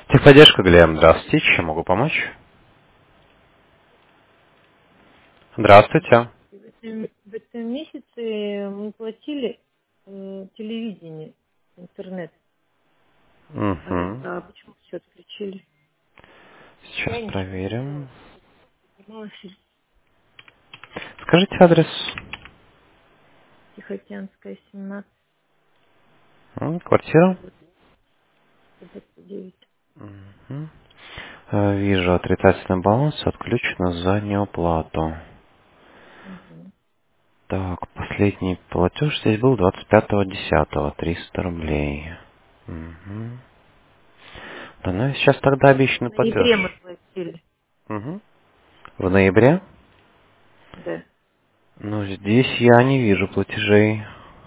Техподдержка, Глеб, здравствуйте, чем могу помочь? Здравствуйте. В этом месяце мы платили телевидение, интернет. Угу. А почему все отключили? Сейчас Я ничего не проверим. занималась. Занималась Скажите адрес. Тихоокеанская, 17, Квартира. 29. Мгм. Вижу отрицательный баланс, отключено за неуплату. Мгм. Так, последний платеж здесь был 25.10, 300 рублей. Мгм. Да, ну и сейчас тогда В обещанный ноябре мы платеж. платили. Мгм. В ноябре? Да. Ну, здесь я не вижу платежей.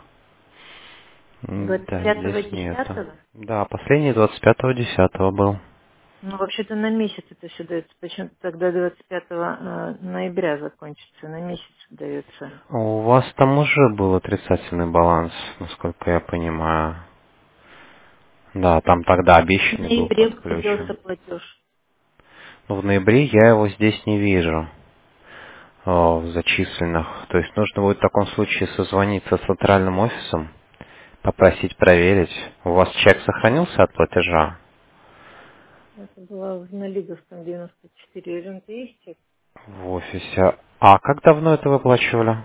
двадцать Да, пятого здесь нету. десятого. Да, последний 25.10 был. Ну, вообще-то на месяц это все дается. Почему тогда 25 ноября закончится? На месяц дается. У вас там уже был отрицательный баланс, насколько я понимаю. Да, там тогда В обещанный был ноябре делался подключен. платеж. Но в ноябре я его здесь не вижу, в зачисленных. То есть нужно будет в таком случае созвониться с центральным офисом, попросить проверить. У вас чек сохранился от платежа Это было в Налиговском 94. РНТ есть чек? в офисе? А как давно это выплачивали?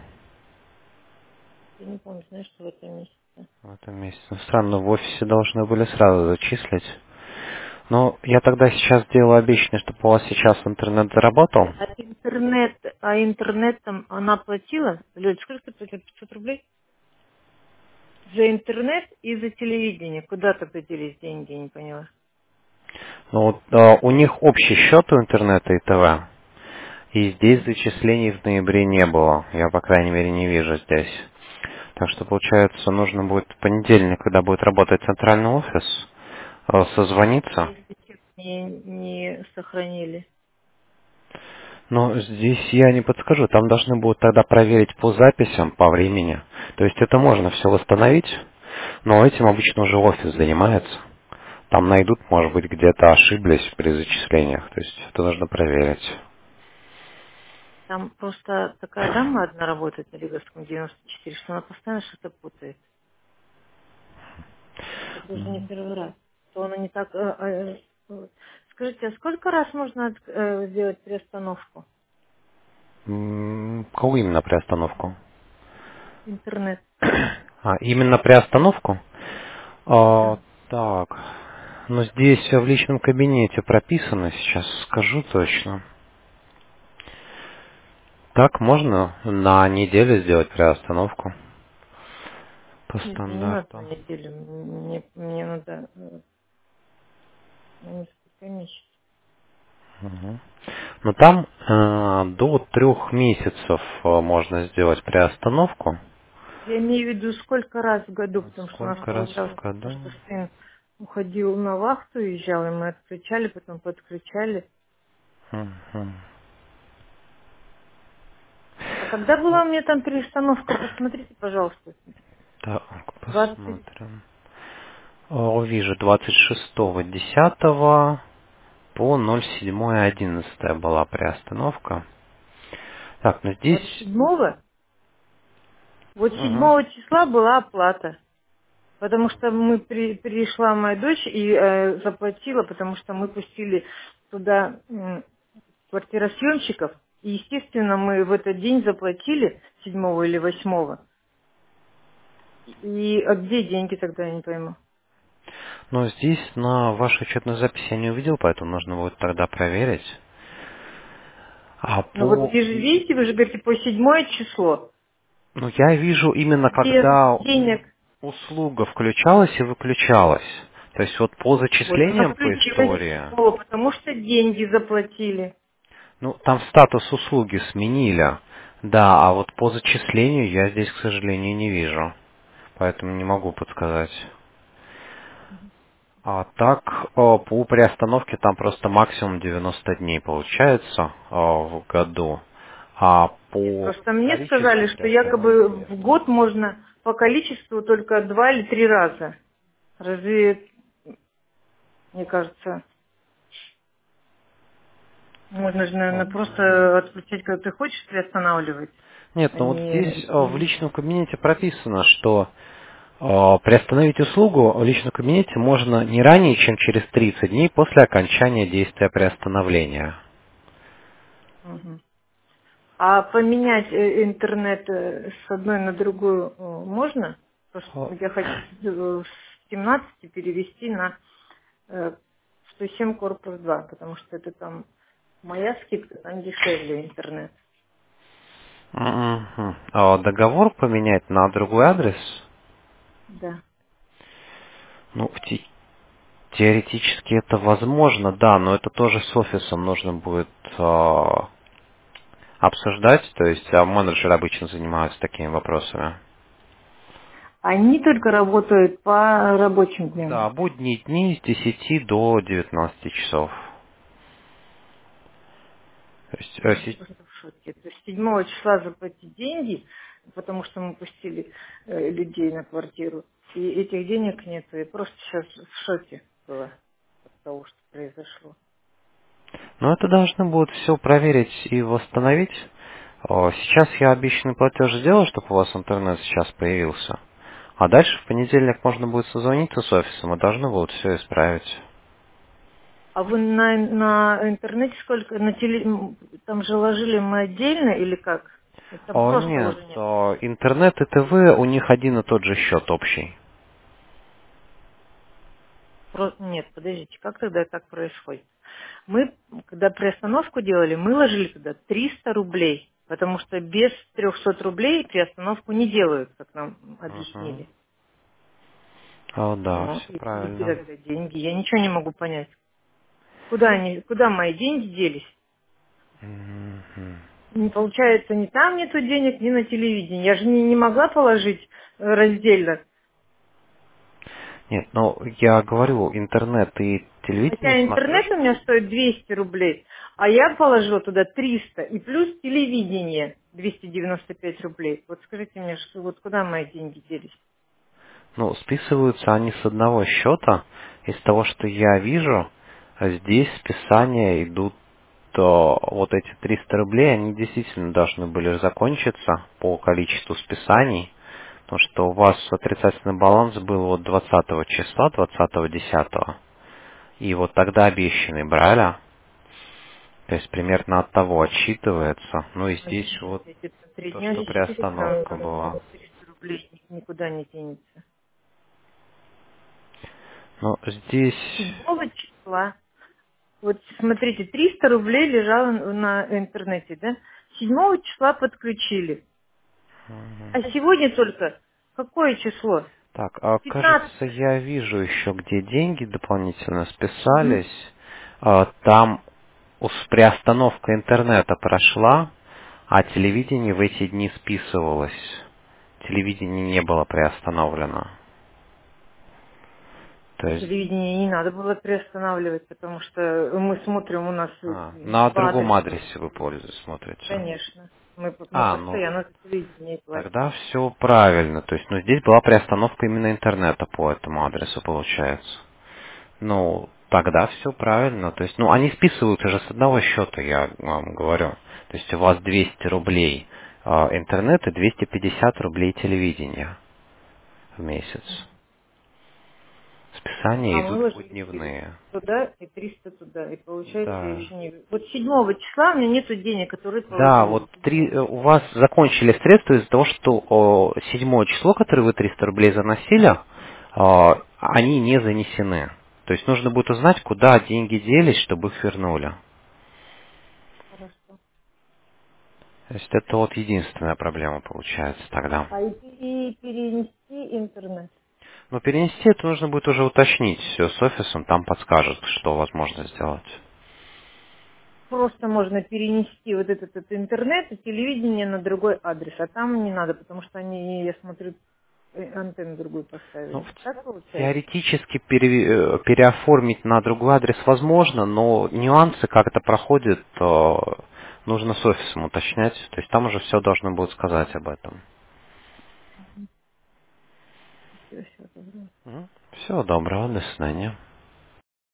Я не помню, знаешь, что в этом месяце. В этом месяце. Ну, странно, в офисе должны были сразу зачислить. Ну, я тогда сейчас сделаю обещанное, чтобы у вас сейчас интернет заработал. А интернет там она платила? Лёль, сколько ты платила? 500 рублей? За интернет и за телевидение. Куда тогда делись деньги, я не поняла. Ну, вот, у них общий счет у интернета и ТВ. И здесь зачислений в ноябре не было. Я, по крайней мере, не вижу здесь. Так что, получается, нужно будет в понедельник, когда будет работать центральный офис, А созвониться. если чек не сохранили? Но здесь я не подскажу. Там должны будут тогда проверить по записям, по времени. То есть это можно все восстановить, но этим обычно уже офис занимается. Там найдут, может быть, где-то ошиблись при зачислениях. То есть это нужно проверить. Там просто такая дама одна работает на Лиговском 94, что она постоянно что-то путает. Это уже не первый раз. То она не так... Скажите, а сколько раз можно сделать приостановку? Кого именно приостановку? Интернет. А, именно приостановку? Да. Так, ну здесь в личном кабинете прописано, сейчас скажу точно. Так, можно на неделю сделать приостановку по Нет, мне не надо на стандарту. неделю. Мне надо на несколько месяцев. Мгм. Но там до 3 месяцев можно сделать приостановку. Я имею в виду, сколько раз в году, потому что у нас Сколько раз получалось, в году? что сын уходил на вахту, уезжал, и мы отключали, потом подключали. Мгм. А когда была у меня там перестановка, посмотрите, пожалуйста. Так, 20. посмотрим. Вижу, 26.10 по 07.11 была приостановка. Так, ну здесь... 27-го? Вот Мгм. 7 числа была оплата. Потому что пришла моя дочь и заплатила, потому что мы пустили туда квартиросъемщиков. И, естественно, мы в этот день заплатили 7 или 8. И а где деньги тогда, я не пойму. Но здесь на вашей учетной записи я не увидел, поэтому нужно будет тогда проверить. А Ну вот по... вы же видите, вы же говорите по 7 число. Ну, я вижу именно, Без когда денег. услуга включалась и выключалась. То есть вот по Вот она зачислениям по включилась истории, 7, потому что деньги заплатили. ну, там статус услуги сменили. Да, а вот по зачислению я здесь, к сожалению, не вижу. Поэтому не могу подсказать. А так, по приостановке там просто максимум 90 дней получается в году. А Нет, по просто мне сказали, количеству что приостановок якобы нет. в год можно по количеству только 2 или 3 раза. Разве, мне кажется. Можно же, наверное, Вот. просто отключать, когда ты хочешь, приостанавливать, Нет, а ну вот не... здесь в личном кабинете прописано, что приостановить услугу в личном кабинете можно не ранее, чем через 30 дней после окончания действия приостановления. Мгм. А поменять интернет с одной на другую можно? Просто О, я хочу с 17 перевести на 107 корпус 2, потому что это там моя скидка, там дешевле интернет. мгм. Договор поменять на другой адрес? Да. Ну, теоретически это возможно, да, но это тоже с офисом нужно будет обсуждать, то есть менеджеры обычно занимаются такими вопросами. Они только работают по рабочим дням. Да, будние дни с 10 до 19 часов. То есть, Я просто в шоке. То есть 7 числа заплатить деньги, потому что мы пустили людей на квартиру, и этих денег нет. Я просто сейчас в шоке была от того, что произошло. но это должны будут все проверить и восстановить. Сейчас я обещанный платеж сделаю, чтобы у вас интернет сейчас появился. А дальше в понедельник можно будет созвониться с офисом и должны будут все исправить. А вы на интернете сколько? Там же ложили мы отдельно или как? Там просто Нет, уже нет. интернет и ТВ у них один и тот же счет общий. Нет, подождите, как тогда так происходит? Мы, когда приостановку делали, мы ложили туда 300 рублей, потому что без 300 рублей приостановку не делают, как нам Мгм. объяснили. Да, Ну, все и где правильно. тогда деньги? Я ничего не могу понять. Куда мои деньги делись? Мгм. Не получается, ни там нету денег, ни на телевидении. Я же не могла положить раздельно. Нет, ну я говорю, интернет и телевидение Хотя интернет смотрю. у меня стоит 200 рублей, а я положила туда 300 и плюс телевидение 295 рублей. Вот скажите мне, что вот куда мои деньги делись? Ну, списываются они с одного счета. Из того, что я вижу, здесь списания идут, вот эти 300 рублей, они действительно должны были закончиться по количеству списаний, потому что у вас отрицательный баланс был вот 20 числа, 20-10, и вот тогда обещанный брали, то есть примерно от того отсчитывается. Ну и Значит, здесь вот опять это 3 то, дня, что естественно, приостановка была. 300 рублей никуда не денется. Но здесь 7 числа, вот смотрите, 300 рублей лежало на интернете, да? 7 числа подключили. А сегодня только какое число? так, 15. кажется, я вижу еще, где деньги дополнительно Мгм. списались. Там приостановка интернета прошла, а телевидение в эти дни списывалось. Телевидение не было приостановлено. То есть, Телевидение не надо было приостанавливать, потому что мы смотрим, у нас на по другом адресу. адресе вы пользуетесь, смотрите. Конечно. Мы Ну, постоянно за телевидение платим. тогда все правильно. То есть, ну, здесь была приостановка именно интернета по этому адресу, получается. Ну, тогда все правильно. То есть, ну, они списываются же с одного счета, я вам говорю. То есть у вас 200 рублей интернет и 250 рублей телевидения в месяц. Списания А мы идут ложили 300 подневные. туда и 300 туда. И получается, я Да. еще не... Вот 7 числа у меня нету денег, которые Да, положили вот на 7 у вас закончились средства из-за того, что 7 число, которое вы 300 рублей заносили, они не занесены. То есть нужно будет узнать, куда деньги делись, чтобы их вернули. Хорошо. То есть это вот единственная проблема получается тогда. А и перенести интернет. Но перенести это нужно будет уже уточнить все с офисом, там подскажут, что возможно сделать. Просто можно перенести вот этот интернет и телевидение на другой адрес. А там не надо, потому что они, я смотрю, антенну другую Ну, поставили. Так получается? теоретически переоформить на другой адрес возможно, но нюансы, как это проходит, нужно с офисом уточнять. То есть там уже все должны будут сказать об этом. Все, добро. Всего доброго, до свидания.